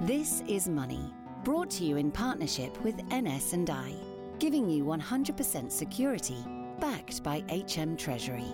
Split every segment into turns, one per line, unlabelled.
This is Money, brought to you in partnership with NS&I, giving you 100% security, backed by HM Treasury.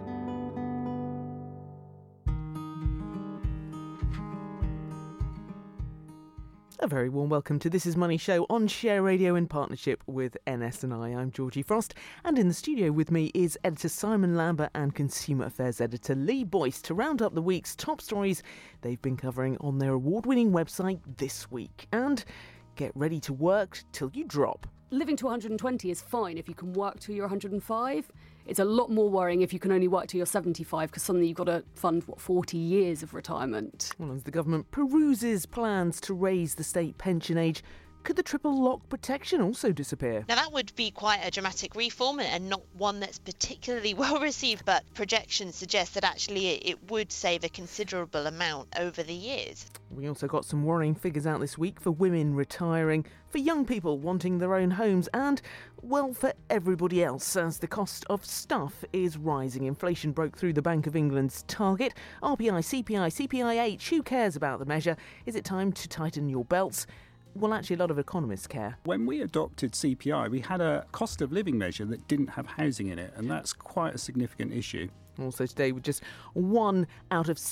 A very warm welcome to This Is Money Show on Share Radio in partnership with NS&I. I'm Georgie Frost, and in the studio with me is editor Simon Lambert and consumer affairs editor Lee Boyce to round up the week's top stories they've been covering on their award-winning website this week. And get ready to work till you drop.
Living to 120 is fine if you can work till you're 105. It's a lot more worrying if you can only work till you're 75, because suddenly you've got to fund, 40 years of retirement.
Well, as the government peruses plans to raise the state pension age, could the triple lock protection also disappear?
Now, that would be quite a dramatic reform and not one that's particularly well received, but projections suggest that actually it would save a considerable amount over the years.
We also got some worrying figures out this week for women retiring, for young people wanting their own homes, and, well, for everybody else, as the cost of stuff is rising. Inflation broke through the Bank of England's target. RPI, CPI, CPIH, who cares about the measure? Is it time to tighten your belts? Well, actually, a lot of economists care.
When we adopted CPI, we had a cost of living measure that didn't have housing in it, and that's quite a significant issue.
Also today, with just 1 out of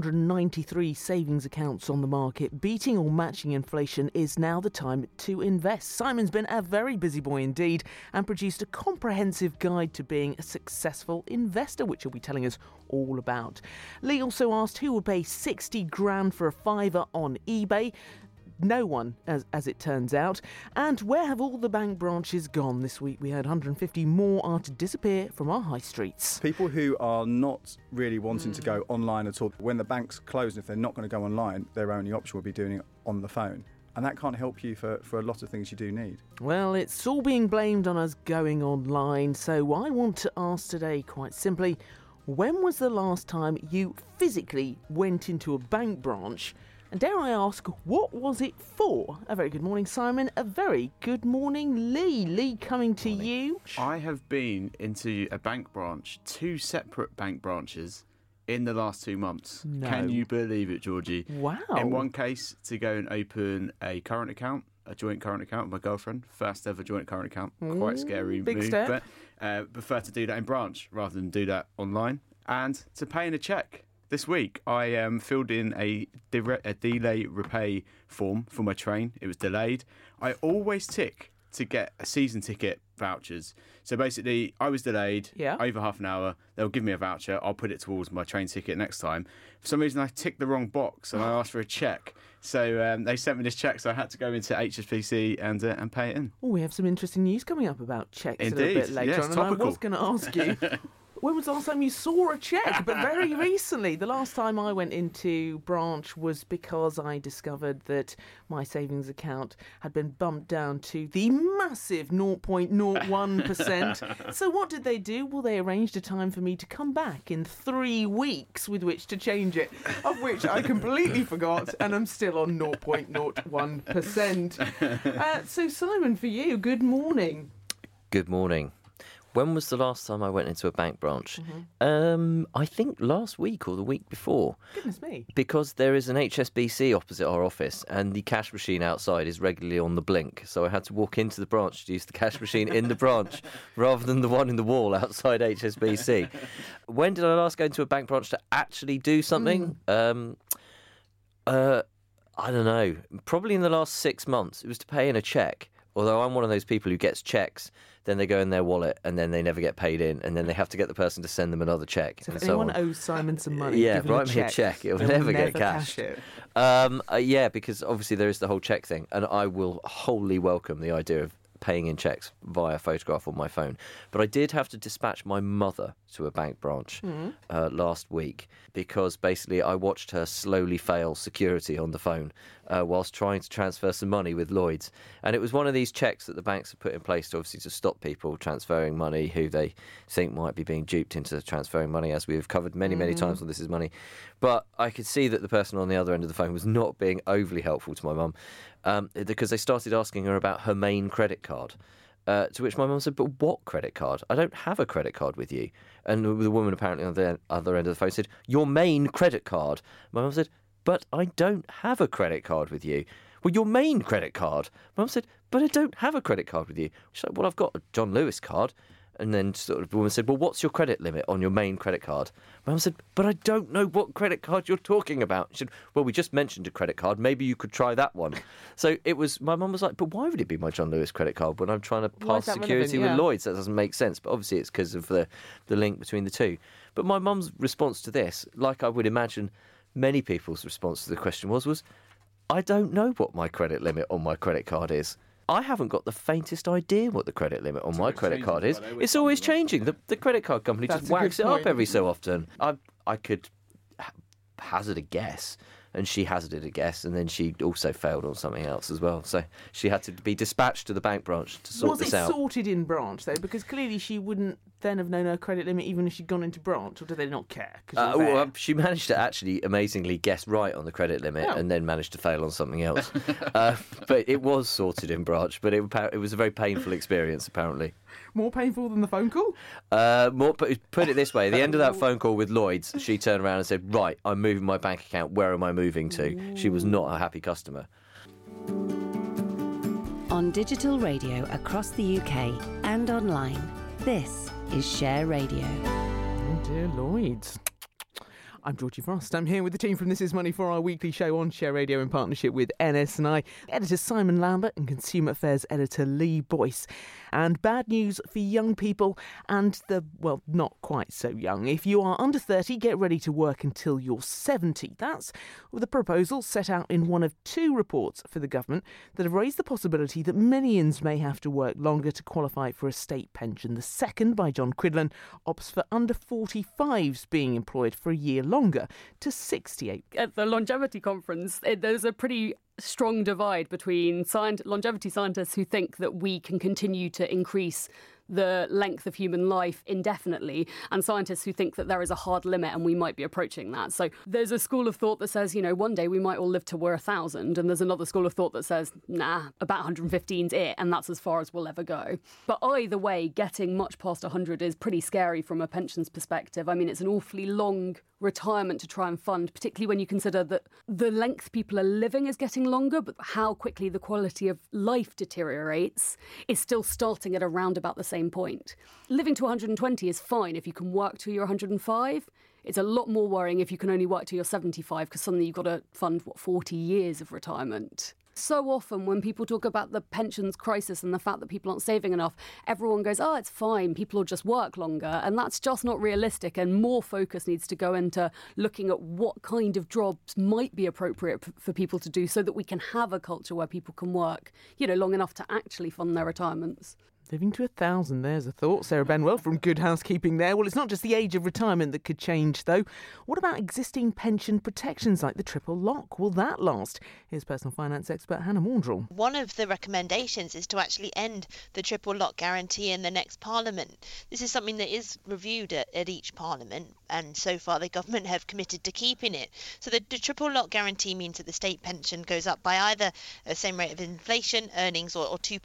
793 savings accounts on the market, beating or matching inflation is now the time to invest. Simon's been a very busy boy indeed and produced a comprehensive guide to being a successful investor, which he'll be telling us all about. Lee also asked who would pay 60 grand for a fiver on eBay. No one, as it turns out. And where have all the bank branches gone this week? We heard 150 more are to disappear from our high streets.
People who are not really wanting to go online at all, when the banks close, and if they're not going to go online, their only option will be doing it on the phone. And that can't help you for a lot of things you do need.
Well, it's all being blamed on us going online, so I want to ask today, quite simply, when was the last time you physically went into a bank branch? And dare I ask, what was it for? A very good morning, Simon. A very good morning, Lee. Lee, coming to you.
I have been into a bank branch, 2 separate bank branches, in the last 2 months.
No.
Can you believe it, Georgie?
Wow.
In one case, to go and open a current account, a joint current account with my girlfriend. First ever joint current account. Quite scary
big
move.
Step.
But prefer to do that in branch rather than do that online. And to pay in a cheque. This week, I filled in a delay repay form for my train. It was delayed. I always tick to get a season ticket vouchers. So basically, I was delayed over half an hour. They'll give me a voucher. I'll put it towards my train ticket next time. For some reason, I ticked the wrong box and I asked for a cheque. So they sent me this cheque, so I had to go into HSBC and pay it in.
Oh, we have some interesting news coming up about cheques a little bit later on.
Topical.
And I was going to ask you, when was the last time you saw a cheque? But very recently. The last time I went into branch was because I discovered that my savings account had been bumped down to the massive 0.01%. So what did they do? Well, they arranged a time for me to come back in 3 weeks with which to change it, of which I completely forgot, and I'm still on 0.01%. So Simon, for you, good morning.
Good morning. When was the last time I went into a bank branch? I think last week or the week before.
Goodness me.
Because there is an HSBC opposite our office and the cash machine outside is regularly on the blink. So I had to walk into the branch to use the cash machine in the branch rather than the one in the wall outside HSBC. When did I last go into a bank branch to actually do something? I don't know. Probably in the last 6 months. It was to pay in a cheque. Although I'm one of those people who gets cheques, then they go in their wallet and then they never get paid in, and then they have to get the person to send them another cheque.
So if anyone owes Simon some money,
write me a cheque. It will never get cashed. Because obviously there is the whole cheque thing, and I will wholly welcome the idea of paying in cheques via photograph on my phone. But I did have to dispatch my mother to a bank branch last week because basically I watched her slowly fail security on the phone whilst trying to transfer some money with Lloyds. And it was one of these checks that the banks have put in place to obviously to stop people transferring money who they think might be being duped into transferring money, as we've covered many times on This Is Money. But I could see that the person on the other end of the phone was not being overly helpful to my mum because they started asking her about her main credit card. To which my mum said, but what credit card? I don't have a credit card with you. And the woman apparently on the other end of the phone said, your main credit card. My mum said, but I don't have a credit card with you. Well, your main credit card. My mum said, but I don't have a credit card with you. She's like, well, I've got a John Lewis card. And then sort of the woman said, well, what's your credit limit on your main credit card? My mum said, but I don't know what credit card you're talking about. She said, well, we just mentioned a credit card. Maybe you could try that one. So my mum was like, but why would it be my John Lewis credit card when I'm trying to pass security with Lloyds? That doesn't make sense. But obviously it's because of the link between the two. But my mum's response to this, like I would imagine many people's response to the question was, I don't know what my credit limit on my credit card is. I haven't got the faintest idea what the credit limit on my credit card is. It's always changing. The credit card company just whacks it up every so often. I could hazard a guess, and she hazarded a guess, and then she also failed on something else as well. So she had to be dispatched to the bank branch to sort this out.
Was it sorted in branch, though? Because clearly she wouldn't then have known her credit limit even if she'd gone into branch, or do they not care?
She managed to actually amazingly guess right on the credit limit and then managed to fail on something else. But it was sorted in branch, but it was a very painful experience, apparently.
More painful than the phone call?
Put it this way, at the end of that phone call with Lloyds, she turned around and said, right, I'm moving my bank account, where am I moving to? She was not a happy customer.
On digital radio across the UK and online, this is Share Radio.
Oh dear Lloyds. I'm Georgie Frost. I'm here with the team from This Is Money for our weekly show on Share Radio in partnership with NS&I. Editor Simon Lambert and Consumer Affairs Editor Lee Boyce. And bad news for young people and not quite so young. If you are under 30, get ready to work until you're 70. That's the proposal set out in one of two reports for the government that have raised the possibility that millions may have to work longer to qualify for a state pension. The second, by John Cridland, opts for under 45s being employed for a year longer to 68.
At the longevity conference, there's a pretty strong divide between longevity scientists who think that we can continue to increase the length of human life indefinitely, and scientists who think that there is a hard limit and we might be approaching that. So there's a school of thought that says, one day we might all live to we're 1,000, and there's another school of thought that says, nah, about 115's it, and that's as far as we'll ever go. But either way, getting much past 100 is pretty scary from a pensions perspective. I mean, it's an awfully long retirement to try and fund, particularly when you consider that the length people are living is getting longer, but how quickly the quality of life deteriorates is still starting at around about the same point. Living to 120 is fine if you can work till you're 105. It's a lot more worrying if you can only work till you're 75, because suddenly you've got to fund, 40 years of retirement. So often when people talk about the pensions crisis and the fact that people aren't saving enough, everyone goes, it's fine, people will just work longer. And that's just not realistic. And more focus needs to go into looking at what kind of jobs might be appropriate for people to do so that we can have a culture where people can work, long enough to actually fund their retirements.
Living to 1,000, there's a thought. Sarah Benwell from Good Housekeeping there. Well, it's not just the age of retirement that could change, though. What about existing pension protections like the triple lock? Will that last? Here's personal finance expert Hannah Maundrell.
One of the recommendations is to actually end the triple lock guarantee in the next Parliament. This is something that is reviewed at each Parliament, and so far the government have committed to keeping it. So the triple lock guarantee means that the state pension goes up by either the same rate of inflation, earnings, or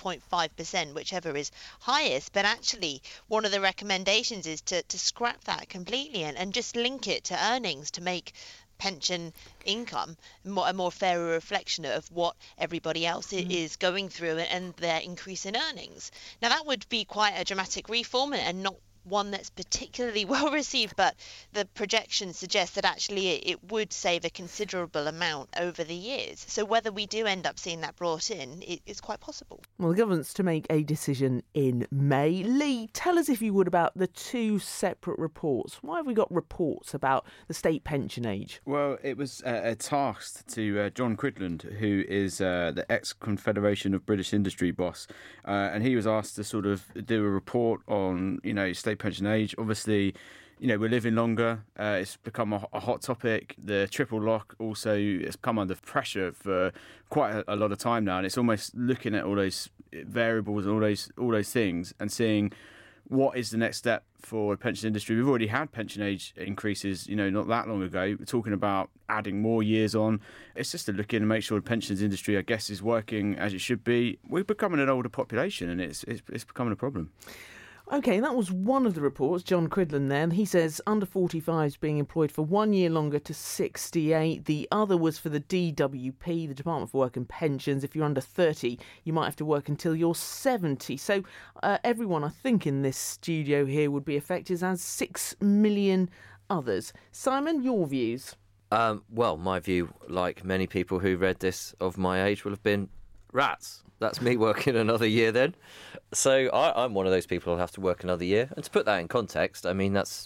2.5%, whichever is highest. But actually one of the recommendations is to scrap that completely and just link it to earnings to make pension income a more fairer reflection of what everybody else is going through and their increase in earnings. Now that would be quite a dramatic reform and not one that's particularly well received, but the projections suggest that actually it would save a considerable amount over the years. So whether we do end up seeing that brought in, it's quite possible.
Well, the government's to make a decision in May. Lee, tell us, if you would, about the two separate reports. Why have we got reports about the state pension age?
Well, it was tasked to John Cridland, who is the ex-Confederation of British Industry boss, and he was asked to sort of do a report on, state pension age. Obviously, we're living longer. It's become a hot topic. The triple lock also has come under pressure for quite a lot of time now, and it's almost looking at all those variables and all those things and seeing what is the next step for the pension industry. We've already had pension age increases, not that long ago. We're talking about adding more years on. It's just to look in and make sure the pensions industry, I guess, is working as it should be. We're becoming an older population, and it's becoming a problem.
OK, that was one of the reports, John Cridland then. He says under 45s being employed for 1 year longer to 68. The other was for the DWP, the Department for Work and Pensions. If you're under 30, you might have to work until you're 70. So everyone, I think, in this studio here would be affected, as 6 million others. Simon, your views?
Well, my view, like many people who read this of my age, will have been rats. That's me working another year then. So I'm one of those people who'll have to work another year. And to put that in context, I mean, that's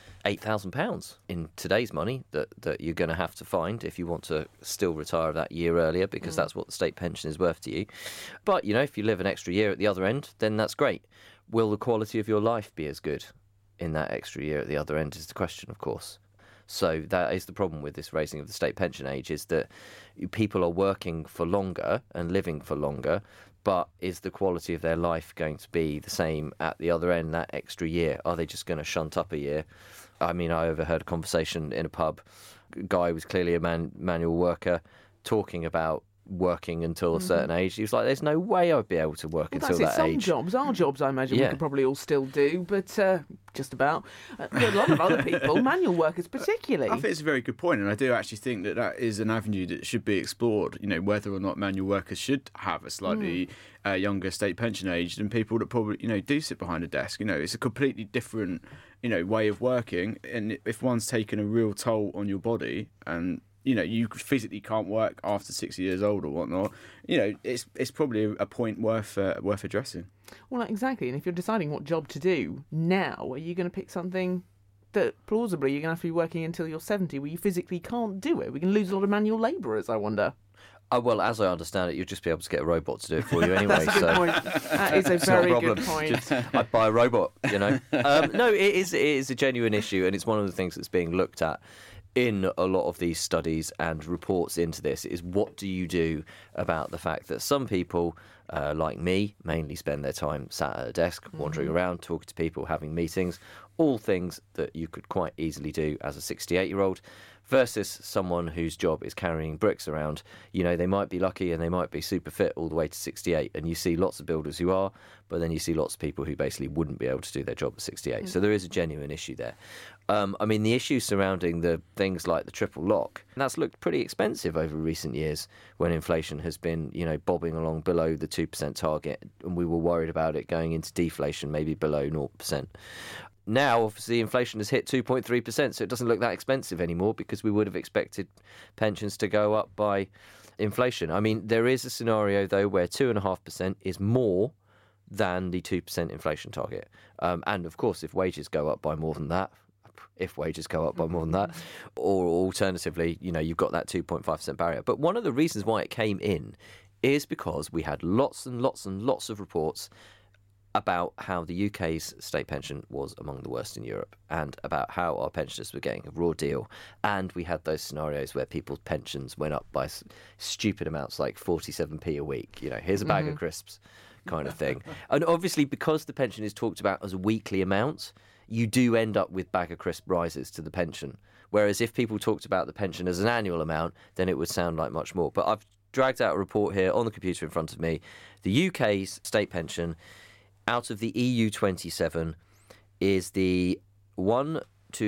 £8,000 in today's money that you're going to have to find if you want to still retire that year earlier, because that's what the state pension is worth to you. But, you know, if you live an extra year at the other end, then that's great. Will the quality of your life be as good in that extra year at the other end is the question, of course. So that is the problem with this raising of the state pension age, is that people are working for longer and living for longer, but is the quality of their life going to be the same at the other end, that extra year? Are they just going to shunt up a year? I mean, I overheard a conversation in a pub. A guy was clearly a manual worker talking about working until a certain age. He was like, there's no way I'd be able to work until that age.
Our jobs, I imagine we could probably all still do, but just about. For a lot of other people, manual workers particularly.
I think it's a very good point, and I do actually think that is an avenue that should be explored, you know, whether or not manual workers should have a slightly younger state pension age than people that probably, you know, do sit behind a desk. You know, it's a completely different, you know, way of working, and if one's taken a real toll on your body and you know, you physically can't work after 60 years old or whatnot, you know, it's probably a point worth addressing. Well,
exactly. And if you're deciding what job to do now, are you going to pick something that plausibly you're going to have to be working until you're 70 where you physically can't do it? We can lose a lot of manual labourers, I wonder.
Well, as I understand it, you'll just be able to get a robot to do it for you anyway.
That's a good point. That is a very good point.
I'd buy a robot, you know. No, it is a genuine issue, and it's one of the things that's being looked at in a lot of these studies and reports into this, is what do you do about the fact that some people, like me, mainly spend their time sat at a desk, wandering around, talking to people, having meetings, all things that you could quite easily do as a 68-year-old, versus someone whose job is carrying bricks around. You know, they might be lucky and they might be super fit all the way to 68, and you see lots of builders who are, but then you see lots of people who basically wouldn't be able to do their job at 68. So there is a genuine issue there. I mean, the issue surrounding the things like the triple lock, that's looked pretty expensive over recent years when inflation has been, you know, bobbing along below the 2% target, and we were worried about it going into deflation, maybe below 0%. Now, obviously, inflation has hit 2.3%, so it doesn't look that expensive anymore because we would have expected pensions to go up by inflation. I mean, there is a scenario, though, where 2.5% is more than the 2% inflation target. And, of course, if wages go up by more than that, or alternatively, you know, you've got that 2.5% barrier. But one of the reasons why it came in is because we had lots and lots and lots of reports about how the UK's state pension was among the worst in Europe, and about how our pensioners were getting a raw deal. And we had those scenarios where people's pensions went up by stupid amounts, like 47p a week. You know, here's a bag of crisps kind of thing. And obviously, because the pension is talked about as a weekly amount, you do end up with bag of crisp rises to the pension. Whereas if people talked about the pension as an annual amount, then it would sound like much more. But I've dragged out a report here on the computer in front of me. The UK's state pension out of the EU 27 is the 7th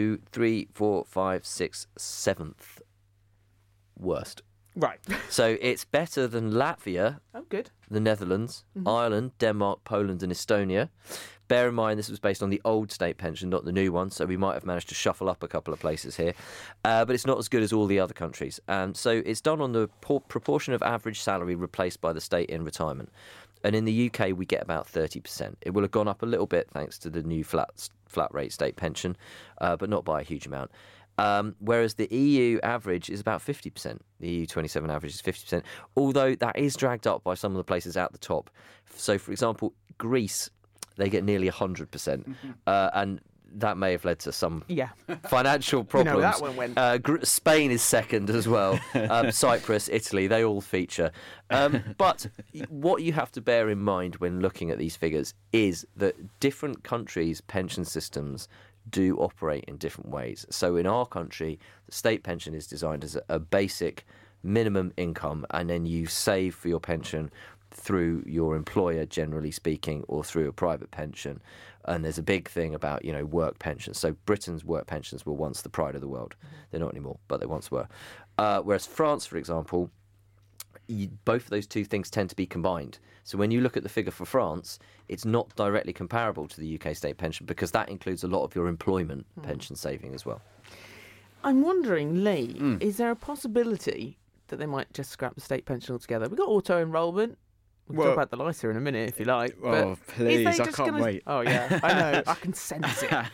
worst.
Right.
So it's better than Latvia,
good.
The Netherlands, Ireland, Denmark, Poland and Estonia. Bear in mind, this was based on the old state pension, not the new one, so we might have managed to shuffle up a couple of places here. But it's not as good as all the other countries. So it's done on the proportion of average salary replaced by the state in retirement. And in the UK, we get about 30%. It will have gone up a little bit thanks to the new flat rate state pension, but not by a huge amount. Whereas the EU average is about 50%. The EU 27 average is 50%, although that is dragged up by some of the places at the top. So, for example, Greece, they get nearly 100%. And that may have led to some financial problems.
You know, that one went.
Spain is second as well. Cyprus, Italy, they all feature. But what you have to bear in mind when looking at these figures is that different countries' pension systems do operate in different ways. So in our country, the state pension is designed as a basic minimum income, and then you save for your pension through your employer, generally speaking, or through a private pension. And there's a big thing about, work pensions. So Britain's work pensions were once the pride of the world. They're not anymore, but they once were. Whereas France, for example, both of those two things tend to be combined. So when you look at the figure for France, it's not directly comparable to the UK state pension because that includes a lot of your employment pension saving as well.
I'm wondering, Lee, is there a possibility that they might just scrap the state pension altogether? We've got auto-enrolment. We'll talk about the LISA in a minute, if you like.
Oh, please, I can't wait.
Oh, yeah, I know. I can sense it.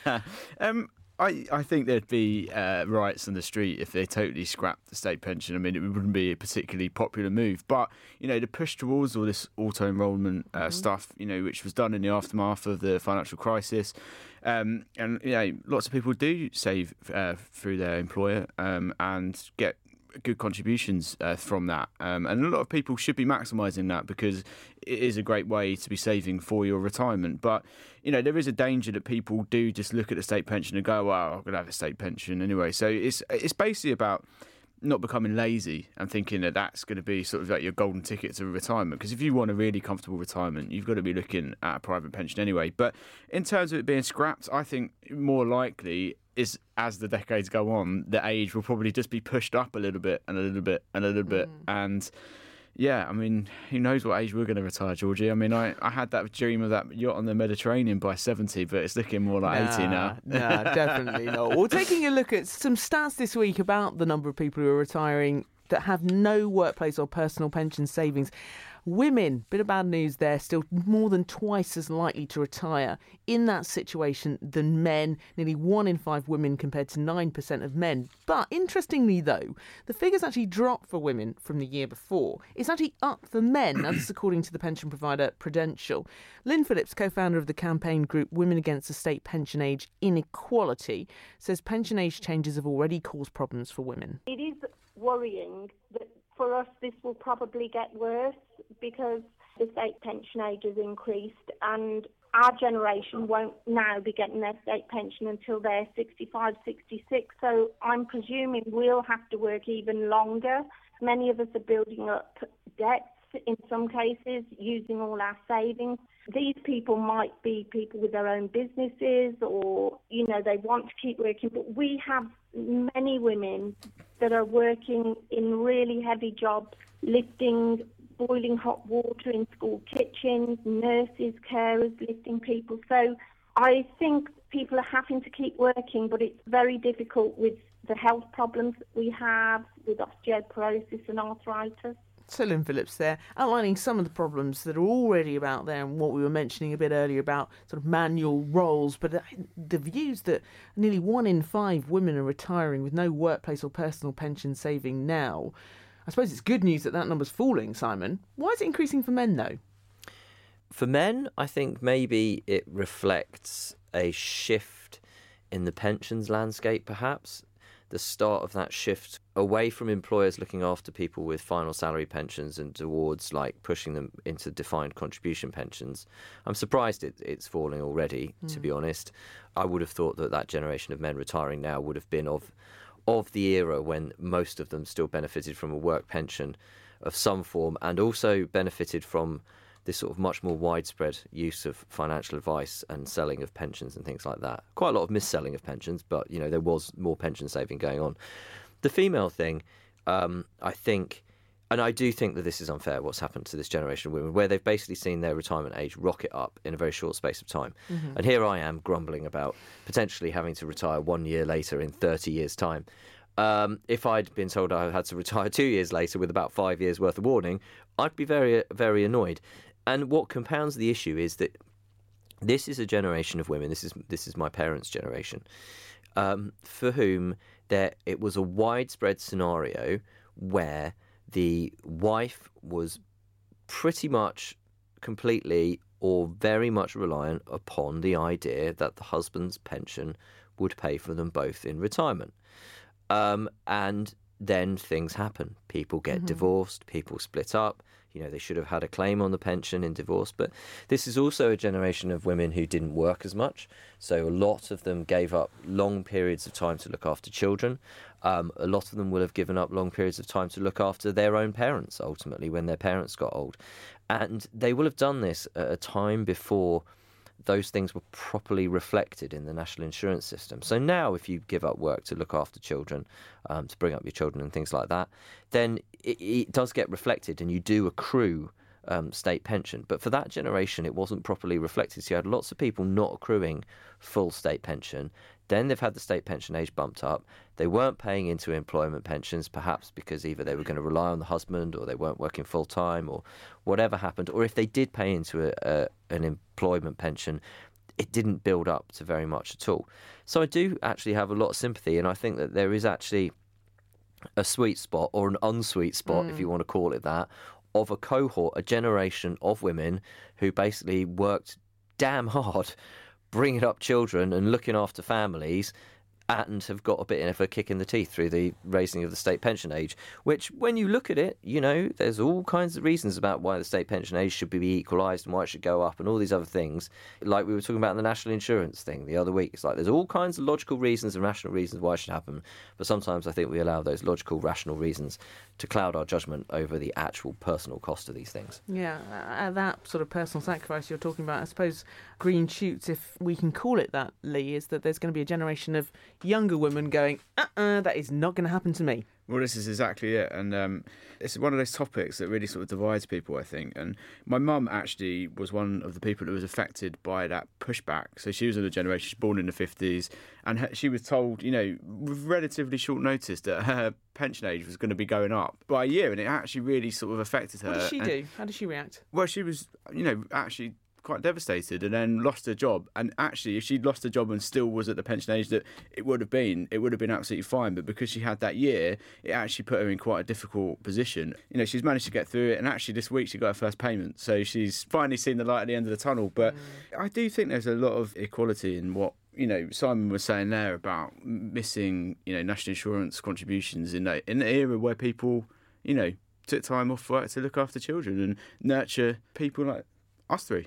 I think there'd be riots on the street if they totally scrapped the state pension. I mean, it wouldn't be a particularly popular move. But, the push towards all this auto-enrolment stuff, which was done in the aftermath of the financial crisis, and, lots of people do save through their employer and get good contributions from that, and a lot of people should be maximising that because it is a great way to be saving for your retirement. But there is a danger that people do just look at the state pension and go, well, I'm going to have a state pension anyway. So it's basically about not becoming lazy and thinking that that's going to be sort of like your golden ticket to retirement. Because if you want a really comfortable retirement, you've got to be looking at a private pension anyway. But in terms of it being scrapped, I think more likely is as the decades go on, the age will probably just be pushed up a little bit and a little bit and a little bit. And yeah, I mean, who knows what age we're going to retire, Georgie? I mean, I had that dream of that yacht on the Mediterranean by 70, but it's looking more like 80 now.
Nah, definitely not. Well, taking a look at some stats this week about the number of people who are retiring that have no workplace or personal pension savings. Women, bit of bad news there, still more than twice as likely to retire in that situation than men. Nearly 1 in 5 women compared to 9% of men. But interestingly, though, the figures actually dropped for women from the year before. It's actually up for men, and this is according to the pension provider Prudential. Lynn Phillips, co-founder of the campaign group Women Against the State Pension Age Inequality, says pension age changes have already caused problems for women.
It is worrying that for us this will probably get worse because the state pension age has increased and our generation won't now be getting their state pension until they're 65, 66. So I'm presuming we'll have to work even longer. Many of us are building up debts in some cases, using all our savings. These people might be people with their own businesses or, they want to keep working. But we have many women that are working in really heavy jobs, lifting, boiling hot water in school kitchens, nurses, carers, lifting people. So I think people are having to keep working, but it's very difficult with the health problems that we have with osteoporosis and arthritis.
So Lynn Phillips there, outlining some of the problems that are already about there and what we were mentioning a bit earlier about sort of manual roles, but the views that nearly 1 in 5 women are retiring with no workplace or personal pension saving now. I suppose it's good news that number's falling, Simon. Why is it increasing for men, though?
For men, I think maybe it reflects a shift in the pensions landscape, perhaps. The start of that shift away from employers looking after people with final salary pensions and towards pushing them into defined contribution pensions. I'm surprised it's falling already, to be honest. I would have thought that generation of men retiring now would have been of the era when most of them still benefited from a work pension of some form and also benefited from this sort of much more widespread use of financial advice and selling of pensions and things like that. Quite a lot of mis-selling of pensions, but, there was more pension saving going on. The female thing, I think, and I do think that this is unfair, what's happened to this generation of women, where they've basically seen their retirement age rocket up in a very short space of time. Mm-hmm. And here I am grumbling about potentially having to retire 1 year later in 30 years' time. If I'd been told I had to retire 2 years later with about 5 years' worth of warning, I'd be very, very annoyed. And what compounds the issue is that this is a generation of women, this is my parents' generation, for whom it was a widespread scenario where the wife was pretty much completely or very much reliant upon the idea that the husband's pension would pay for them both in retirement. And then things happen. People get divorced, people split up. They should have had a claim on the pension in divorce. But this is also a generation of women who didn't work as much. So a lot of them gave up long periods of time to look after children. A lot of them will have given up long periods of time to look after their own parents, ultimately, when their parents got old. And they will have done this at a time before those things were properly reflected in the national insurance system. So now if you give up work to look after children, to bring up your children and things like that, then it does get reflected and you do accrue state pension. But for that generation, it wasn't properly reflected. So you had lots of people not accruing full state pension. Then they've had the state pension age bumped up. They weren't paying into employment pensions, perhaps because either they were going to rely on the husband or they weren't working full time or whatever happened. Or if they did pay into an employment pension, it didn't build up to very much at all. So I do actually have a lot of sympathy, and I think that there is actually a sweet spot, or an unsweet spot, if you want to call it that, of a cohort, a generation of women who basically worked damn hard bringing up children and looking after families, and have got a bit of a kick in the teeth through the raising of the state pension age, which, when you look at it, there's all kinds of reasons about why the state pension age should be equalised and why it should go up and all these other things, like we were talking about in the national insurance thing the other week. It's like there's all kinds of logical reasons and rational reasons why it should happen, but sometimes I think we allow those logical, rational reasons to cloud our judgment over the actual personal cost of these things.
Yeah, that sort of personal sacrifice you're talking about, I suppose green shoots, if we can call it that, Lee, is that there's going to be a generation of younger women going, that is not going to happen to me.
Well, this is exactly it. And it's one of those topics that really sort of divides people, I think. And my mum actually was one of the people that was affected by that pushback. So she was of the generation, she's born in the 50s, and she was told, with relatively short notice that her pension age was going to be going up by a year, and it actually really sort of affected her.
What did she do? How did she react?
Well, she was, actually quite devastated, and then lost her job. And actually, if she'd lost her job and still was at the pension age that it would have been absolutely fine. But because she had that year, it actually put her in quite a difficult position. She's managed to get through it, and actually this week she got her first payment, so she's finally seen the light at the end of the tunnel. But I do think there's a lot of equality in what Simon was saying there about missing national insurance contributions in an era where people took time off work to look after children and nurture people like us three.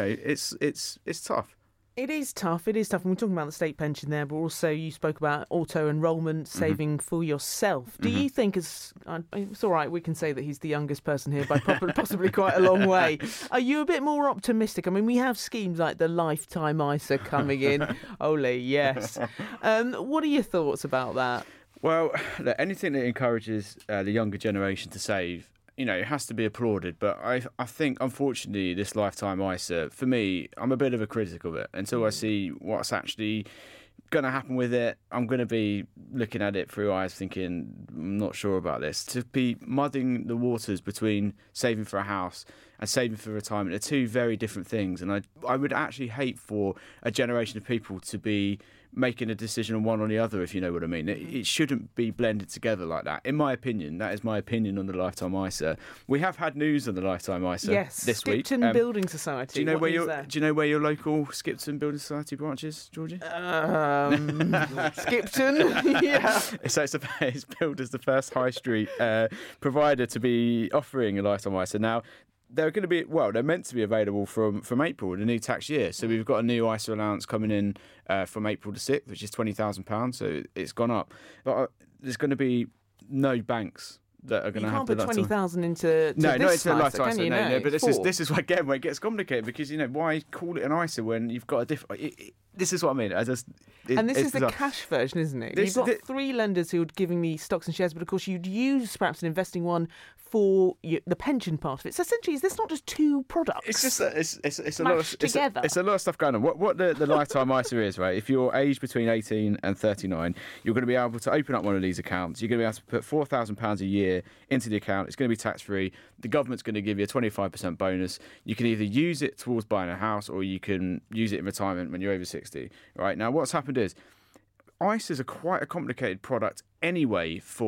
It's tough.
It is tough. And we're talking about the state pension there, but also you spoke about auto-enrolment, saving for yourself. Do you think, it's all right, we can say that he's the youngest person here by possibly quite a long way. Are you a bit more optimistic? I mean, we have schemes like the Lifetime ISA coming in. Ole, yes. What are your thoughts about that?
Well, anything that encourages the younger generation to save, it has to be applauded. But I think, unfortunately, this Lifetime ISA, for me, I'm a bit of a critic of it. Until I see what's actually going to happen with it, I'm going to be looking at it through eyes thinking, I'm not sure about this. To be mudding the waters between saving for a house and saving for retirement are two very different things. And I would actually hate for a generation of people to be making a decision on one or the other, if you know what I mean. It shouldn't be blended together like that, in my opinion. That is my opinion on the Lifetime ISA. We have had news on the Lifetime ISA this week.
Skipton Building Society.
Do you know where your local Skipton Building Society branch is, Georgie?
Skipton, yeah.
So it's billed as the first high street provider to be offering a Lifetime ISA. Now, they're meant to be available from April, the new tax year. So we've got a new ISA allowance coming in from April the 6th, which is £20,000. So it's gone up. But there's going to be no banks that are going to have the...
You can't put 20,000 into
not into a
Lifetime
ISA.
No,
but this is again where it gets complicated, because why call it an ISA when you've got a different... This is what I mean. This is
the cash version, isn't it? You've got three lenders who are giving me stocks and shares, but of course you'd use perhaps an investing one for the pension part of it. So essentially, is this not just two products?
It's just it's a
lot together.
It's a lot of stuff going on. What the Lifetime ISA is, right? If you're aged between 18 and 39, you're going to be able to open up one of these accounts. You're going to be able to put £4,000 a year into the account. It's going to be tax free. The government's going to give you a 25% bonus. You can either use it towards buying a house, or you can use it in retirement when you're over 60. Right now, what's happened is ISAs are quite a complicated product anyway for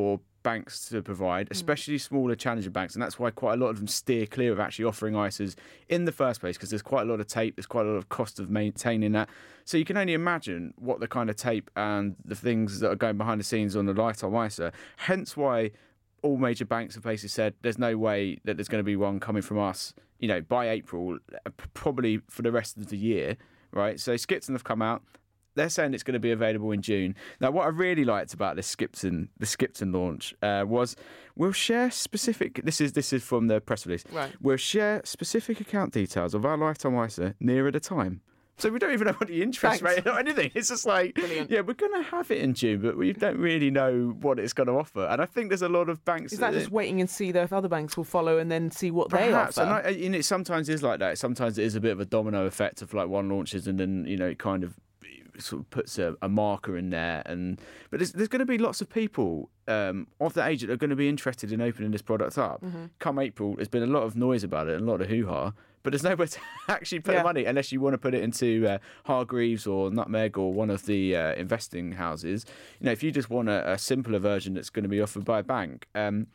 banks to provide, especially smaller challenger banks, and that's why quite a lot of them steer clear of actually offering ISAs in the first place, because there's quite a lot of tape, there's quite a lot of cost of maintaining that. So you can only imagine what the kind of tape and the things that are going behind the scenes on the lifetime ISA. Hence why all major banks have basically said there's no way that there's going to be one coming from us, by April, probably for the rest of the year, right? So Skipton have come out. They're saying it's going to be available in June. Now, what I really liked about the Skipton launch was we'll share specific. This is from the press release.
Right.
We'll share specific account details of our lifetime ISA nearer the time. So we don't even know what the interest rate or anything. It's just like,
Brilliant.
Yeah, we're going to have it in June, but we don't really know what it's going to offer. And I think there's a lot of banks.
Is that just waiting and see though if other banks will follow and then see what
perhaps,
they offer?
And it sometimes is like that. Sometimes it is a bit of a domino effect of like one launches and then it kind of sort of puts a marker in there. But there's going to be lots of people of that age that are going to be interested in opening this product up. Come April, there's been a lot of noise about it and a lot of hoo-ha. But there's nowhere to actually put the money unless you want to put it into Hargreaves or Nutmeg or one of the investing houses. If you just want a simpler version that's going to be offered by a bank, you're going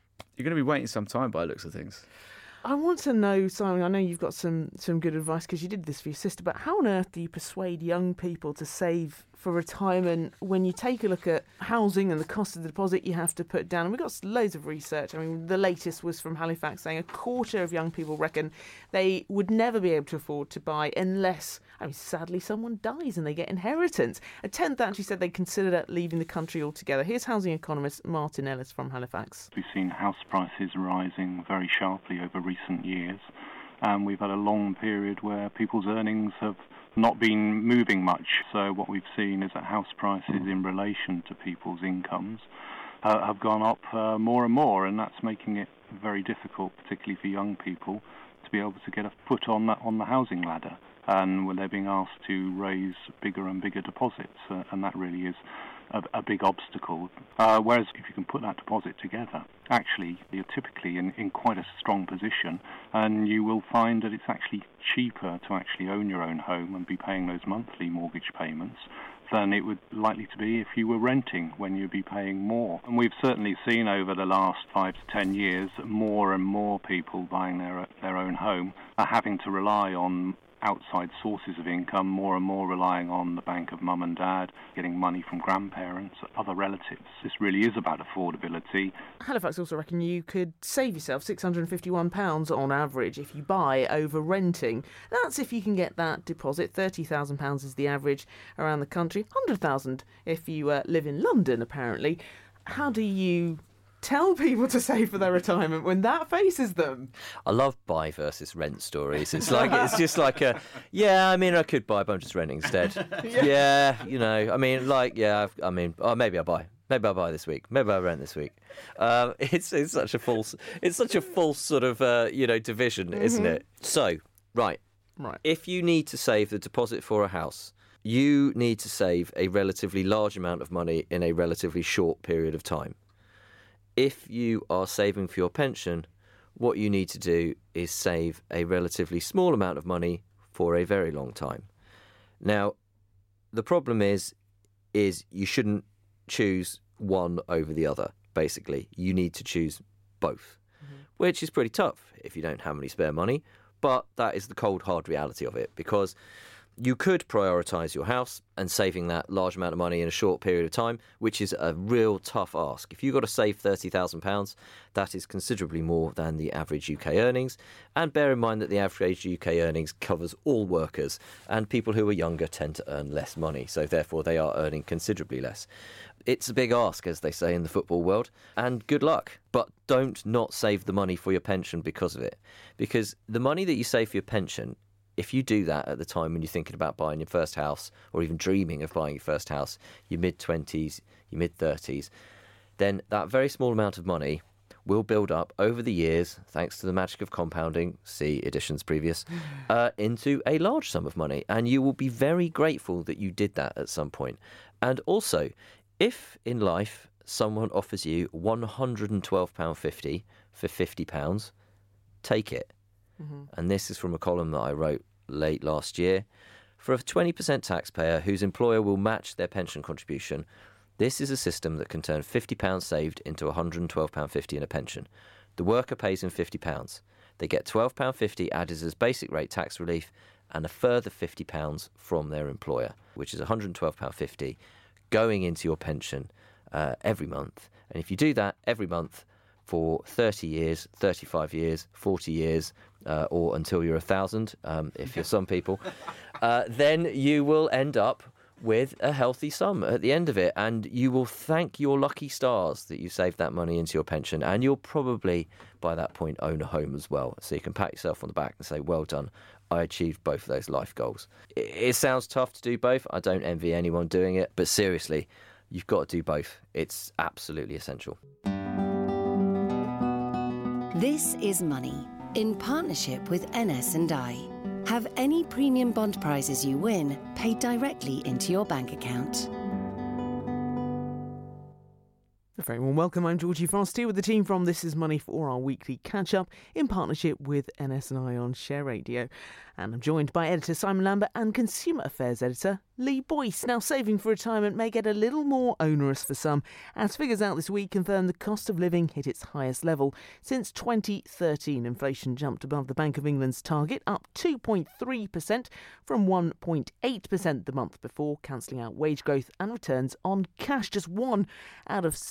to be waiting some time by the looks of things.
I want to know, Simon, I know you've got some good advice because you did this for your sister, but how on earth do you persuade young people to save for retirement when you take a look at housing and the cost of the deposit you have to put down? And we've got loads of research. I mean, the latest was from Halifax saying a quarter of young people reckon they would never be able to afford to buy unless, sadly, someone dies and they get inheritance. A tenth actually said they'd consider leaving the country altogether. Here's housing economist Martin Ellis from Halifax.
We've seen house prices rising very sharply over recent years, and we've had a long period where people's earnings have not been moving much. So what we've seen is that house prices in relation to people's incomes have gone up more and more, and that's making it very difficult, particularly for young people, to be able to get a foot on the housing ladder, and when they're being asked to raise bigger and bigger deposits, and that really is a big obstacle. Whereas if you can put that deposit together, actually you're typically in quite a strong position, and you will find that it's actually cheaper to actually own your own home and be paying those monthly mortgage payments than it would likely to be if you were renting, when you'd be paying more. And we've certainly seen over the last 5 to 10 years more and more people buying their own home are having to rely on outside sources of income, more and more relying on the bank of mum and dad, getting money from grandparents, other relatives. This really is about affordability.
Halifax also reckon you could save yourself £651 on average if you buy over renting. That's if you can get that deposit. £30,000 is the average around the country. £100,000 if you live in London, apparently. How do you tell people to save for their retirement when that faces them?
I love buy versus rent stories. It's just like I could buy, but I'm just renting instead. Maybe I'll buy. Maybe I'll buy this week. Maybe I'll rent this week. It's such a false sort of division, isn't it? So right. If you need to save the deposit for a house, you need to save a relatively large amount of money in a relatively short period of time. If you are saving for your pension, what you need to do is save a relatively small amount of money for a very long time. Now, the problem is you shouldn't choose one over the other, basically. You need to choose both, which is pretty tough if you don't have any spare money, but that is the cold, hard reality of it, because you could prioritise your house and saving that large amount of money in a short period of time, which is a real tough ask. If you've got to save £30,000, that is considerably more than the average UK earnings. And bear in mind that the average UK earnings covers all workers, and people who are younger tend to earn less money, so therefore they are earning considerably less. It's a big ask, as they say in the football world, and good luck. But don't not save the money for your pension because of it. Because the money that you save for your pension, if you do that at the time when you're thinking about buying your first house, or even dreaming of buying your first house, your mid-20s, your mid-30s, then that very small amount of money will build up over the years, thanks to the magic of compounding, see editions previous, into a large sum of money. And you will be very grateful that you did that at some point. And also, if in life someone offers you £112.50 for £50, take it. And this is from a column that I wrote late last year. For a 20% taxpayer whose employer will match their pension contribution, This is a system that can turn £50 saved into £112.50 in a pension. The worker pays in £50. They get £12.50 added as basic rate tax relief and a further £50 from their employer, which is £112.50 going into your pension every month. And if you do that every month for 30 years, 35 years, 40 years, or until you're 1,000, if you're some people, then you will end up with a healthy sum at the end of it, and you will thank your lucky stars that you saved that money into your pension, and you'll probably by that point own a home as well, so you can pat yourself on the back and say, well done, I achieved both of those life goals. It sounds tough to do both. I don't envy anyone doing it, but seriously, you've got to do both. It's absolutely essential.
This is Money, in partnership with NS&I. Have any premium bond prizes you win paid directly into your bank account.
A very warm welcome. I'm Georgie Frost here with the team from This Is Money for our weekly catch-up in partnership with NS&I on Share Radio. And I'm joined by editor Simon Lambert and Consumer Affairs editor Lee Boyce. Now, saving for retirement may get a little more onerous for some, as figures out this week confirm the cost of living hit its highest level since 2013. Inflation jumped above the Bank of England's target, up 2.3% from 1.8% the month before, cancelling out wage growth and returns on cash. Just one out of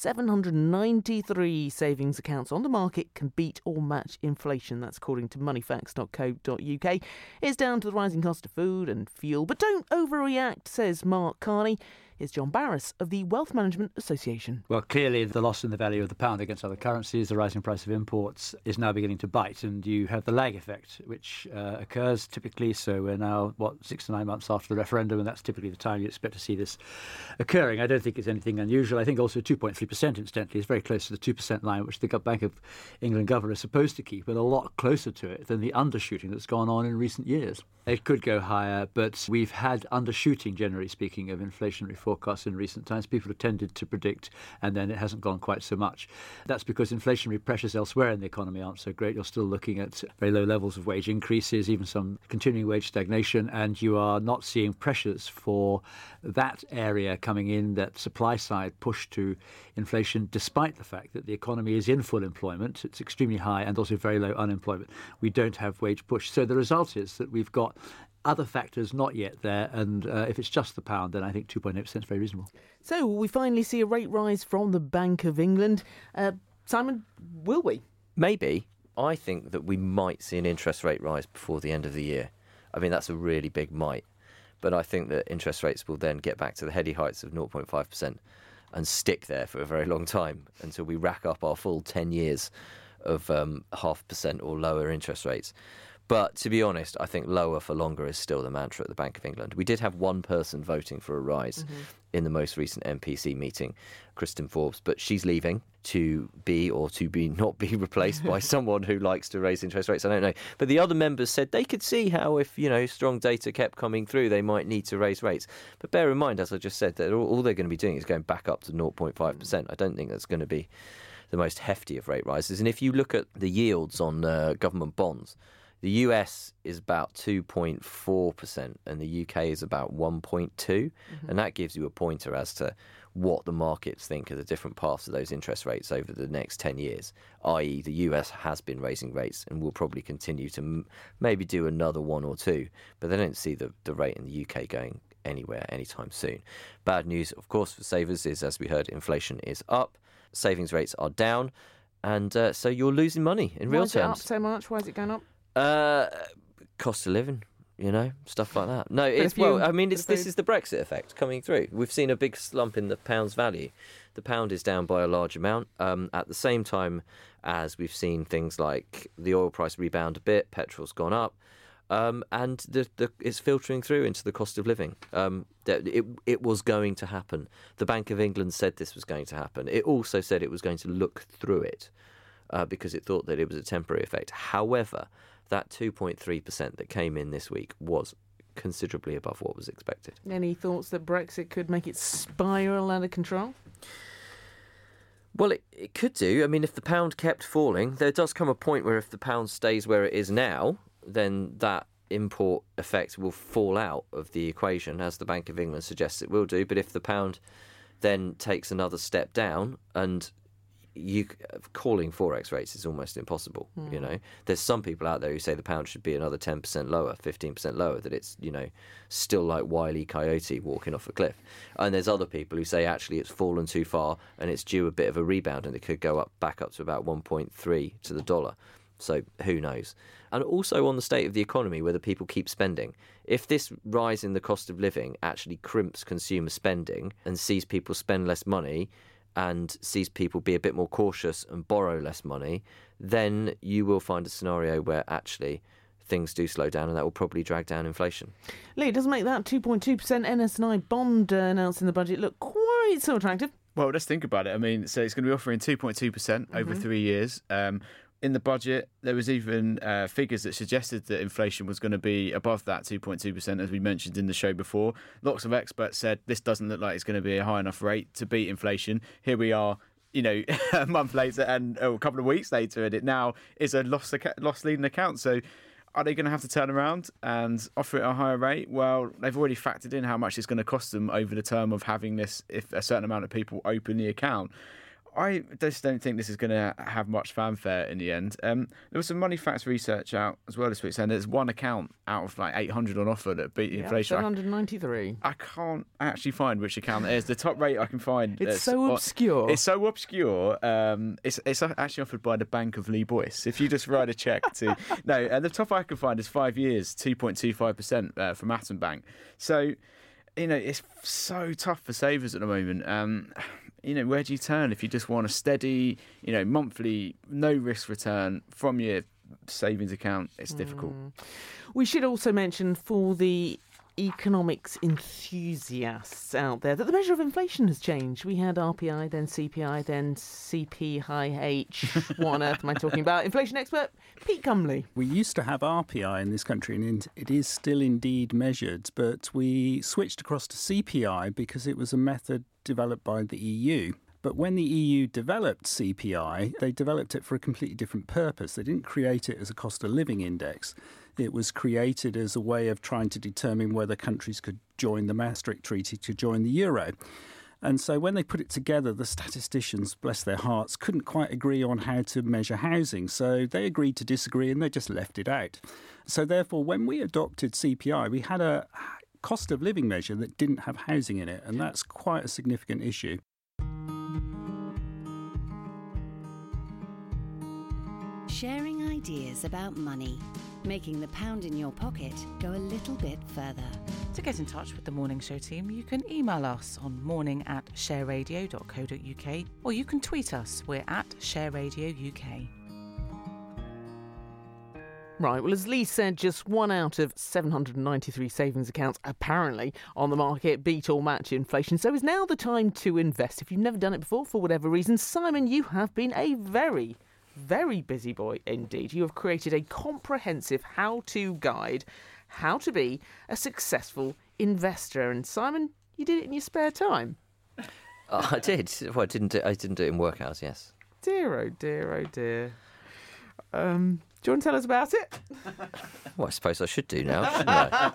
793 savings accounts on the market can beat or match inflation. That's according to moneyfacts.co.uk. It's down to the rising cost of food and fuel. But don't overreact, says Mark Carney. Here's John Barris of the Wealth Management Association.
Well, clearly the loss in the value of the pound against other currencies, the rising price of imports is now beginning to bite, and you have the lag effect, which occurs typically. So we're now, 6 to 9 months after the referendum, and that's typically the time you expect to see this occurring. I don't think it's anything unusual. I think also 2.3%, incidentally, is very close to the 2% line, which the Bank of England governor is supposed to keep, and a lot closer to it than the undershooting that's gone on in recent years. It could go higher, but we've had undershooting, generally speaking, of inflationary forecasts in recent times. People have tended to predict, and then it hasn't gone quite so much. That's because inflationary pressures elsewhere in the economy aren't so great. You're still looking at very low levels of wage increases, even some continuing wage stagnation, and you are not seeing pressures for that area coming in, that supply side push to inflation, despite the fact that the economy is in full employment. It's extremely high and also very low unemployment. We don't have wage push. So the result is that we've got other factors not yet there, and if it's just the pound, then I think 2.8% is very reasonable.
So will we finally see a rate rise from the Bank of England? Simon, will we?
Maybe. I think that we might see an interest rate rise before the end of the year. I mean, that's a really big might. But I think that interest rates will then get back to the heady heights of 0.5% and stick there for a very long time until we rack up our full 10 years of 0.5% or lower interest rates. But to be honest, I think lower for longer is still the mantra at the Bank of England. We did have one person voting for a rise in the most recent MPC meeting, Kristen Forbes, but she's leaving to be not be replaced by someone who likes to raise interest rates. I don't know. But the other members said they could see how if, strong data kept coming through, they might need to raise rates. But bear in mind, as I just said, that all they're going to be doing is going back up to 0.5%. I don't think that's going to be the most hefty of rate rises. And if you look at the yields on government bonds, the US is about 2.4% and the UK is about 1.2%. And that gives you a pointer as to what the markets think are the different paths of those interest rates over the next 10 years, i.e. the US has been raising rates and will probably continue to maybe do another one or two, but they don't see the rate in the UK going anywhere anytime soon. Bad news, of course, for savers is, as we heard, inflation is up, savings rates are down, and so you're losing money in real terms.
Why is it up so much? Why is it going up?
Cost of living, stuff like that. No, this is the Brexit effect coming through. We've seen a big slump in the pound's value. The pound is down by a large amount. At the same time as we've seen things like the oil price rebound a bit, petrol's gone up, and it's filtering through into the cost of living. It was going to happen. The Bank of England said this was going to happen. It also said it was going to look through it because it thought that it was a temporary effect. However, that 2.3% that came in this week was considerably above what was expected.
Any thoughts that Brexit could make it spiral out of control?
Well, it could do. I mean, if the pound kept falling, there does come a point where if the pound stays where it is now, then that import effect will fall out of the equation, as the Bank of England suggests it will do. But if the pound then takes another step down, and calling forex rates is almost impossible. You know, there's some people out there who say the pound should be another 10% lower, 15% lower, that it's, you know, still like Wile E. Coyote walking off a cliff. And there's other people who say actually it's fallen too far and it's due a bit of a rebound, and it could go back up to about 1.3 to the dollar. So who knows? And also on the state of the economy, whether people keep spending. If this rise in the cost of living actually crimps consumer spending and sees people spend less money, and sees people be a bit more cautious and borrow less money, then you will find a scenario where actually things do slow down, and that will probably drag down inflation.
Lee, it doesn't make that 2.2% NS&I bond announced in the budget look quite so attractive.
Well, let's think about it. I mean, so it's going to be offering 2.2% over 3 years. In the budget, there was even figures that suggested that inflation was going to be above that 2.2%, as we mentioned in the show before. Lots of experts said this doesn't look like it's going to be a high enough rate to beat inflation. Here we are, you know, a month later and a couple of weeks later, and it now is a loss leading account. So are they going to have to turn around and offer it at a higher rate? Well, they've already factored in how much it's going to cost them over the term of having this, if a certain amount of people open the account. I just don't think this is going to have much fanfare in the end. There was some Money Facts research out as well this week saying there's one account out of like 800 on offer that beat the inflation.
793.
I can't actually find which account it is. The top rate I can find.
It's so obscure.
It's so obscure. It's actually offered by the Bank of Lee Boyce. If you just write a check to... No, and the top I can find is 5 years, 2.25% from Atom Bank. So, you know, it's so tough for savers at the moment. You know, where do you turn if you just want a steady, you know, monthly, no risk return from your savings account? It's difficult.
We should also mention for the economics enthusiasts out there that the measure of inflation has changed. We had RPI, then CPI, then CPIH. What on earth am I talking about? Inflation expert Pete Cumley.
We used to have RPI in this country, and it is still indeed measured, but we switched across to CPI because it was a method developed by the EU. But when the EU developed CPI, they developed it for a completely different purpose. They didn't create it as a cost of living index. It was created as a way of trying to determine whether countries could join the Maastricht Treaty to join the euro. And so when they put it together, the statisticians, bless their hearts, couldn't quite agree on how to measure housing. So they agreed to disagree and they just left it out. So therefore, when we adopted CPI, we had a cost of living measure that didn't have housing in it. And that's quite a significant issue.
Sharing ideas about money, making the pound in your pocket go a little bit further.
To get in touch with the Morning Show team, you can email us on morning@shareradio.co.uk, or you can tweet us. We're @ShareRadioUK.
Right, well, as Lee said, just 1 out of 793 savings accounts apparently on the market beat or match inflation. So is now the time to invest. If you've never done it before, for whatever reason, Simon, you have been a very busy boy indeed. You have created a comprehensive how-to guide, how to be a successful investor. And Simon, you did it in your spare time.
I did. Well, I didn't do it in work hours, yes.
Dear, oh dear, oh dear. Do you want to tell us about it?
Well, I suppose I should do now, shouldn't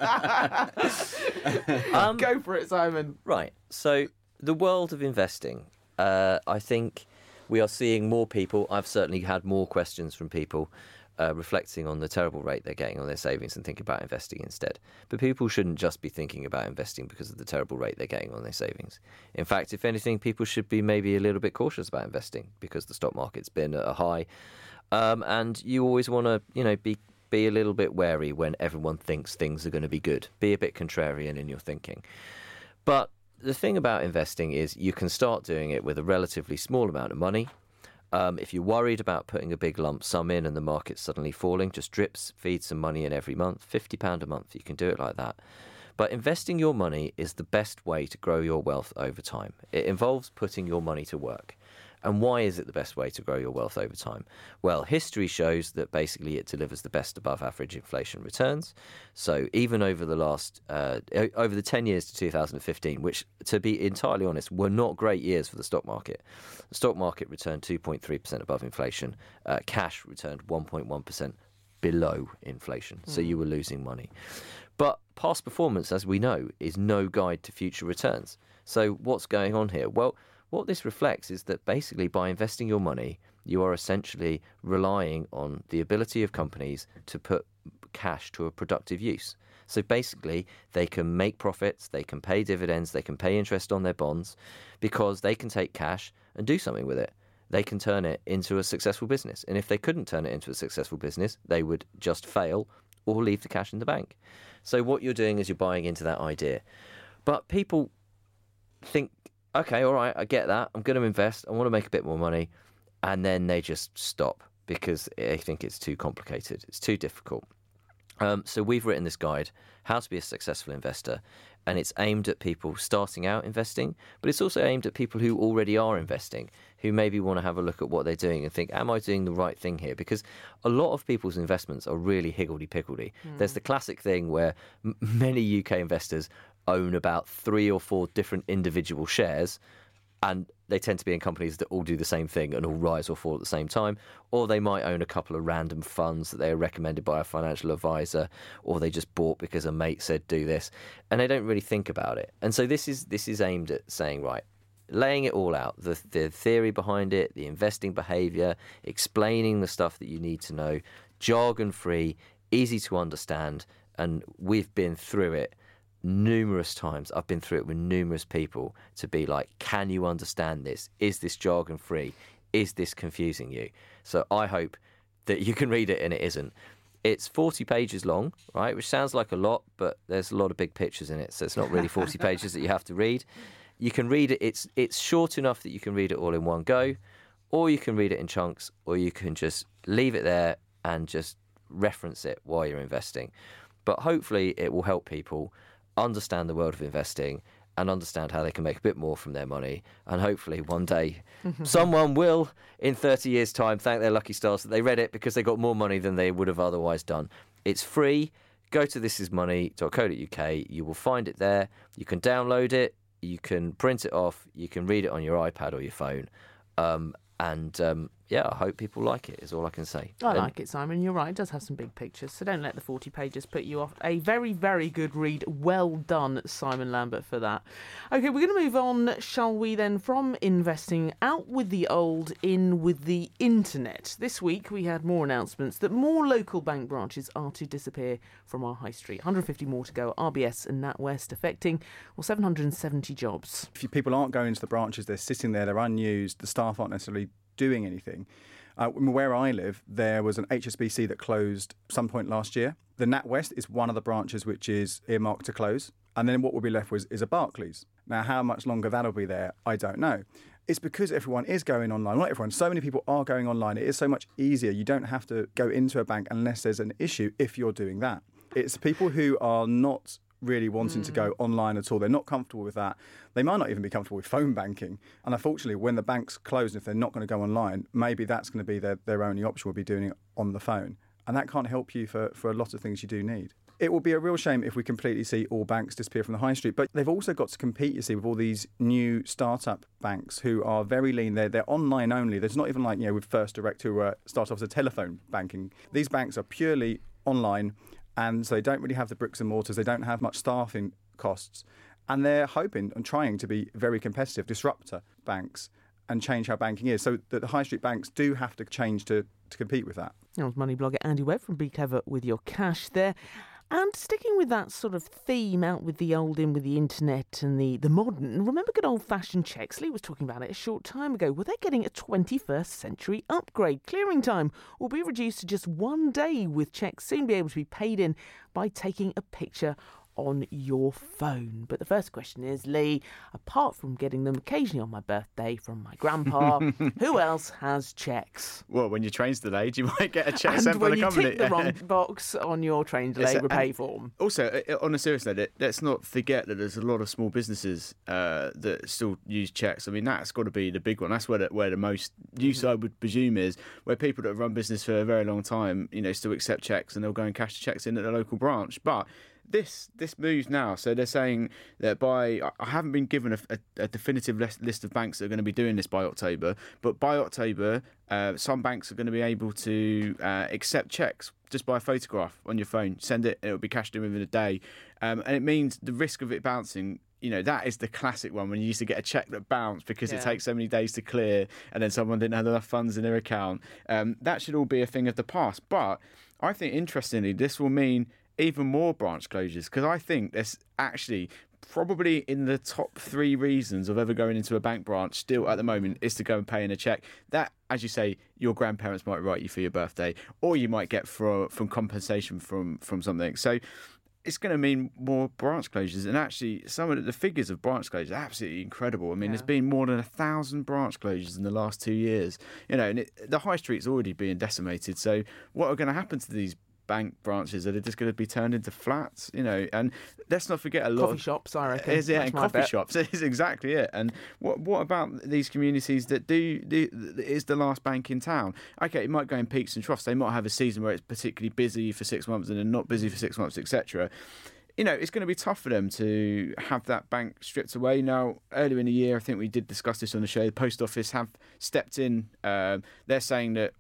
I?
Go for it, Simon.
Right. So the world of investing, I think we are seeing more people. I've certainly had more questions from people reflecting on the terrible rate they're getting on their savings and thinking about investing instead. But people shouldn't just be thinking about investing because of the terrible rate they're getting on their savings. In fact, if anything, people should be maybe a little bit cautious about investing because the stock market's been at a high. And you always want to, be a little bit wary when everyone thinks things are going to be good. Be a bit contrarian in your thinking. But the thing about investing is you can start doing it with a relatively small amount of money. If you're worried about putting a big lump sum in and the market's suddenly falling, just feed some money in every month, £50 a month. You can do it like that. But investing your money is the best way to grow your wealth over time. It involves putting your money to work. And why is it the best way to grow your wealth over time? Well, history shows that basically it delivers the best above average inflation returns. So even over the 10 years to 2015, which, to be entirely honest, were not great years for the stock market. The stock market returned 2.3% above inflation. Cash returned 1.1% below inflation. So you were losing money. But past performance, as we know, is no guide to future returns. So what's going on here? Well, what this reflects is that basically by investing your money, you are essentially relying on the ability of companies to put cash to a productive use. So basically, they can make profits, they can pay dividends, they can pay interest on their bonds because they can take cash and do something with it. They can turn it into a successful business. And if they couldn't turn it into a successful business, they would just fail or leave the cash in the bank. So what you're doing is you're buying into that idea. But people think, okay, all right, I get that. I'm going to invest. I want to make a bit more money. And then they just stop because they think it's too complicated. It's too difficult. So we've written this guide, How to be a Successful Investor, and it's aimed at people starting out investing, but it's also aimed at people who already are investing, who maybe want to have a look at what they're doing and think, am I doing the right thing here? Because a lot of people's investments are really higgledy-piggledy. There's the classic thing where many UK investors own about 3 or 4 different individual shares, and they tend to be in companies that all do the same thing and all rise or fall at the same time. Or they might own a couple of random funds that they are recommended by a financial advisor, or they just bought because a mate said do this, and they don't really think about it. And so this is aimed at saying, right, laying it all out, the theory behind it, the investing behaviour, explaining the stuff that you need to know, jargon-free, easy to understand, and we've been through it numerous times. I've been through it with numerous people to be like, can you understand this? Is this jargon free? Is this confusing you? So I hope that you can read it and it isn't. It's 40 pages long, right? Which sounds like a lot, but there's a lot of big pictures in it. So it's not really 40 pages that you have to read. You can read it. It's short enough that you can read it all in one go, or you can read it in chunks, or you can just leave it there and just reference it while you're investing. But hopefully it will help people understand the world of investing and understand how they can make a bit more from their money. And hopefully one day someone will, in 30 years' time, thank their lucky stars that they read it because they got more money than they would have otherwise done. It's free. Go to thisismoney.co.uk. You will find it there. You can download it. You can print it off. You can read it on your iPad or your phone. Yeah, I hope people like it, is all I can say.
I like it, Simon. You're right. It does have some big pictures, so don't let the 40 pages put you off. A very, very good read. Well done, Simon Lambert, for that. OK, we're going to move on, shall we then, from investing out with the old, in with the internet. This week, we had more announcements that more local bank branches are to disappear from our high street. 150 more to go at RBS and NatWest, affecting 770 jobs.
If people aren't going to the branches, they're sitting there, they're unused, the staff aren't necessarily doing anything. Where I live, there was an HSBC that closed some point last year. The NatWest is one of the branches which is earmarked to close. And then what will be left with is a Barclays. Now, how much longer that'll be there, I don't know. It's because everyone is going online. Not everyone. So many people are going online. It is so much easier. You don't have to go into a bank unless there's an issue if you're doing that. It's people who are not really wanting to go online at all. They're not comfortable with that. They might not even be comfortable with phone banking. And unfortunately, when the banks close and if they're not going to go online, maybe that's going to be their only option, will be doing it on the phone. And that can't help you for a lot of things you do need. It will be a real shame if we completely see all banks disappear from the high street. But they've also got to compete, you see, with all these new startup banks who are very lean. They're online only. There's not even like, with First Direct who start off as a telephone banking. These banks are purely online, and so they don't really have the bricks and mortars. They don't have much staffing costs. And they're hoping and trying to be very competitive, disruptor banks, and change how banking is. So that the high street banks do have to change to compete with that.
That was money blogger Andy Webb from Be Clever with Your Cash there. And sticking with that sort of theme, out with the old, in with the internet and the modern, remember good old-fashioned cheques? Lee was talking about it a short time ago. Well, they're getting a 21st century upgrade. Clearing time will be reduced to just 1 day, with cheques soon be able to be paid in by taking a picture on your phone. But the first question is, Lee, apart from getting them occasionally on my birthday from my grandpa, who else has cheques?
Well, when your train's delayed, you might get a cheque sent by the company.
And when you tick the wrong box on your train delay repay form.
Also, on a serious note, let's not forget that there's a lot of small businesses that still use cheques. I mean, that's got to be the big one. That's where the most use, I would presume, is where people that have run business for a very long time, still accept cheques, and they'll go and cash the cheques in at the local branch. But this moves now. So they're saying that I haven't been given a definitive list of banks that are going to be doing this by October, but by October, some banks are going to be able to accept cheques just by a photograph on your phone. Send it, it'll be cashed in within a day. And it means the risk of it bouncing, that is the classic one when you used to get a cheque that bounced because it takes so many days to clear and then someone didn't have enough funds in their account. That should all be a thing of the past. But I think, interestingly, this will mean even more branch closures, because I think there's actually probably in the top 3 reasons of ever going into a bank branch still at the moment is to go and pay in a cheque. That, as you say, your grandparents might write you for your birthday, or you might get from compensation from something. So it's going to mean more branch closures. And actually, some of the figures of branch closures are absolutely incredible. I mean, there's been more than 1,000 branch closures in the last 2 years. And the high street's already being decimated. So what are going to happen to these bank branches? Are they just going to be turned into flats? And let's not forget a lot
coffee shops, I reckon.
And coffee shops is exactly it. And what about these communities that is the last bank in town? Okay, it might go in peaks and troughs. They might have a season where it's particularly busy for 6 months and then not busy for 6 months, etc. It's going to be tough for them to have that bank stripped away. Now, earlier in the year, I think we did discuss this on the show, the Post Office have stepped in. They're saying that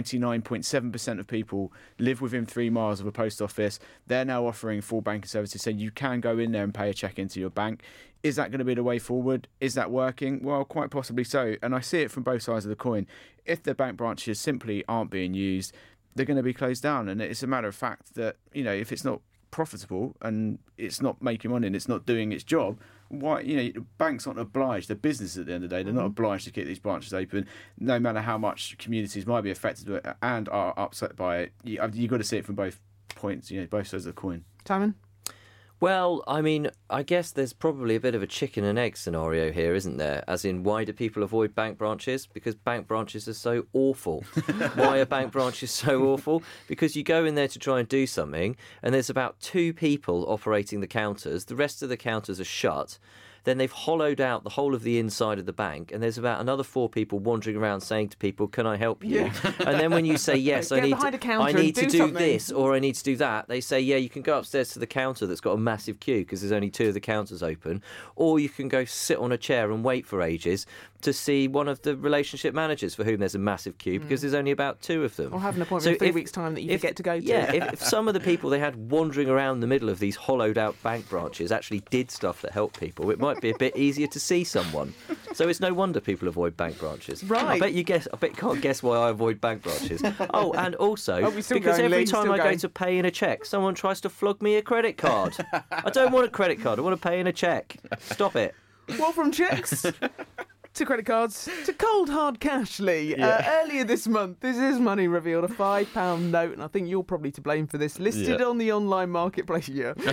99.7% of people live within 3 miles of a post office. They're now offering full banking services, saying you can go in there and pay a cheque into your bank. Is that going to be the way forward? Is that working? Well, quite possibly so. And I see it from both sides of the coin. If the bank branches simply aren't being used, they're going to be closed down. And it's a matter of fact that, if it's not profitable and it's not making money and it's not doing its job, why, banks aren't obliged. They're business at the end of the day. They're not obliged to keep these branches open, no matter how much communities might be affected and are upset by it. You've got to see it from both points, both sides of the coin.
Simon?
Well, I mean, I guess there's probably a bit of a chicken and egg scenario here, isn't there? As in, why do people avoid bank branches? Because bank branches are so awful. Why are bank branches so awful? Because you go in there to try and do something, and there's about 2 people operating the counters. The rest of the counters are shut. Then they've hollowed out the whole of the inside of the bank, and there's about another 4 people wandering around saying to people, "Can I help you?" Yeah. And then when you say yes, I need to do this or I need to do that, they say, yeah, you can go upstairs to the counter that's got a massive queue because there's only 2 of the counters open, or you can go sit on a chair and wait for ages to see one of the relationship managers for whom there's a massive queue because there's only about 2 of them.
Or have an appointment in 3 weeks' time that you forget to go to.
Yeah, if some of the people they had wandering around the middle of these hollowed out bank branches actually did stuff that helped people, it might be a bit easier to see someone. So it's no wonder people avoid bank branches.
Right.
I bet you can't guess why I avoid bank branches. Oh, and also, because every time I go to pay in a cheque, someone tries to flog me a credit card. I don't want a credit card, I want to pay in a cheque. Stop it.
Well, from cheques to credit cards to cold hard cash, Lee. Earlier this month, This Is Money revealed a £5 note, and I think you're probably to blame for this, listed on the online marketplace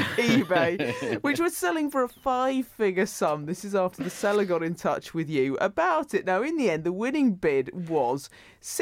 eBay, which was selling for a 5-figure sum. This is after the seller got in touch with you about it. Now, in the end, the winning bid was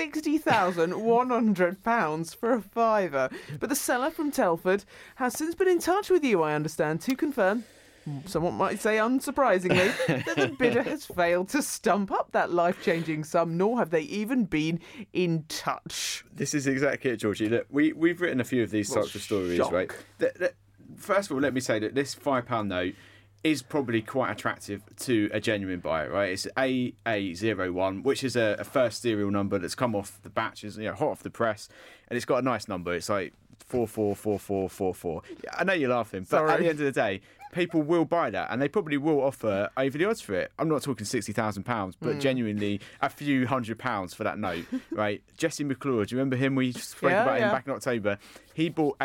£60,100 for a £5. But the seller from Telford has since been in touch with you, I understand, to confirm, someone might say unsurprisingly, that the bidder has failed to stump up that life-changing sum, nor have they even been in touch.
This is exactly it, Georgie. Look, we've written a few of these types of stories, right? First of all, let me say that this £5 note is probably quite attractive to a genuine buyer, right? It's AA01, which is a first serial number that's come off the batches, hot off the press, and it's got a nice number. It's like 444444. I know you're laughing, but at the end of the day, people will buy that, and they probably will offer over the odds for it. I'm not talking £60,000, but genuinely a few £100 for that note, right? Jesse McClure, do you remember him? We spoke about him back in October. He bought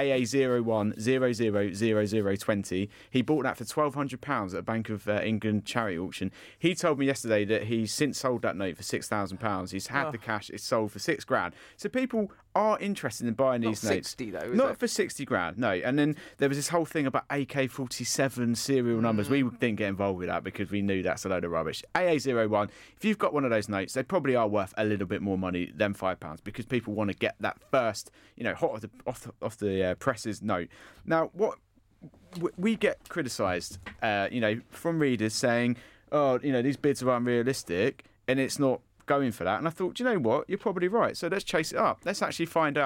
AA01000020. He bought that for £1,200 at a Bank of England charity auction. He told me yesterday that he's since sold that note for £6,000. He's had the cash. It's sold for £6,000. So people are interested in buying these notes.
60 though,
not for £60,000, no. And then there was this whole thing about AK-47 serial numbers. We didn't get involved with that because we knew that's a load of rubbish. AA01, if you've got one of those notes, they probably are worth a little bit more money than £5 because people want to get that first, hot off the presses note. Now, what we get criticised, from readers saying, these bids are unrealistic and it's not going for that. And I thought, do you know what? You're probably right. So let's chase it up. Let's actually find out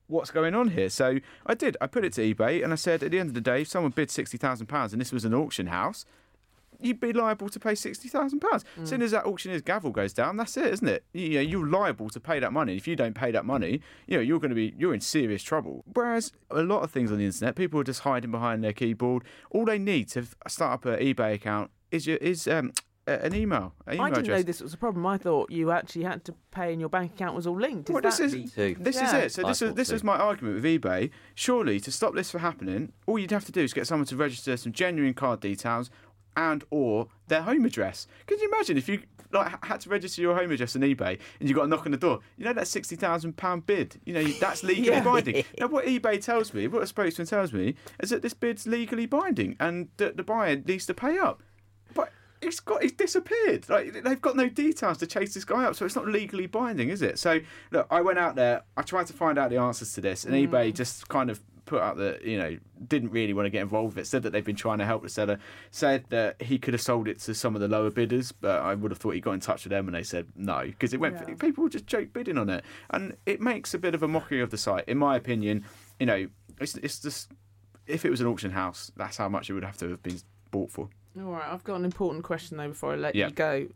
what's going on here? So I did. I put it to eBay and I said, at the end of the day, if someone bid £60,000 and this was an auction house, you'd be liable to pay £60,000. As soon as that auctioneer's gavel goes down, that's it, isn't it? You're liable to pay that money. If you don't pay that money, you're in serious trouble. Whereas a lot of things on the internet, people are just hiding behind their keyboard. All they need to start up an eBay account is an email. I didn't
know this was a problem. I thought you actually had to pay and your bank account was all linked.
This is it. So this is my argument with eBay. Surely, to stop this from happening, all you'd have to do is get someone to register some genuine card details and or their home address. Can you imagine if you had to register your home address on eBay and you got a knock on the door? That £60,000 bid. That's legally binding. Now, what eBay tells me, what a spokesman tells me, is that this bid's legally binding and that the buyer needs to pay up. But it's disappeared. They've got no details to chase this guy up, so it's not legally binding, is it? So look, I went out there, I tried to find out the answers to this, and eBay just kind of put out that didn't really want to get involved with it. Said that they've been trying to help the seller. Said that he could have sold it to some of the lower bidders, but I would have thought he got in touch with them and they said no, because it went. People just joke bidding on it, and it makes a bit of a mockery of the site, in my opinion. It's just, if it was an auction house, that's how much it would have to have been bought for.
All right, I've got an important question though before I let you go.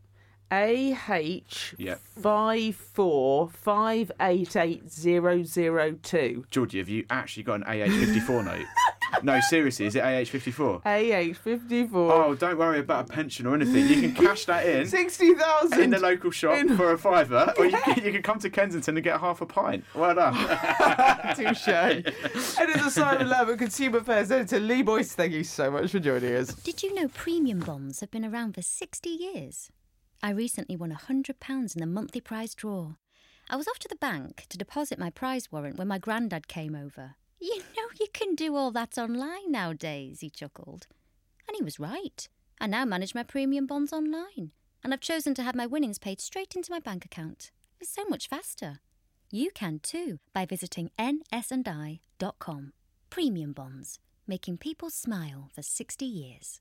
AH545888002.
Georgie, have you actually got an AH54 note? No, seriously, is it AH54?
AH54.
Oh, don't worry about a pension or anything. You can cash that in.
60,000
in the local shop for a £5, or you can come to Kensington and get half a pint. Well done.
Touche. Editor Simon Lambert, Consumer Affairs Editor Lee Boyce, thank you so much for joining us.
Did you know premium bonds have been around for 60 years? I recently won £100 in the monthly prize draw. I was off to the bank to deposit my prize warrant when my granddad came over. You can do all that online nowadays, he chuckled. And he was right. I now manage my premium bonds online, and I've chosen to have my winnings paid straight into my bank account. It's so much faster. You can too by visiting nsandi.com. Premium bonds, making people smile for 60 years.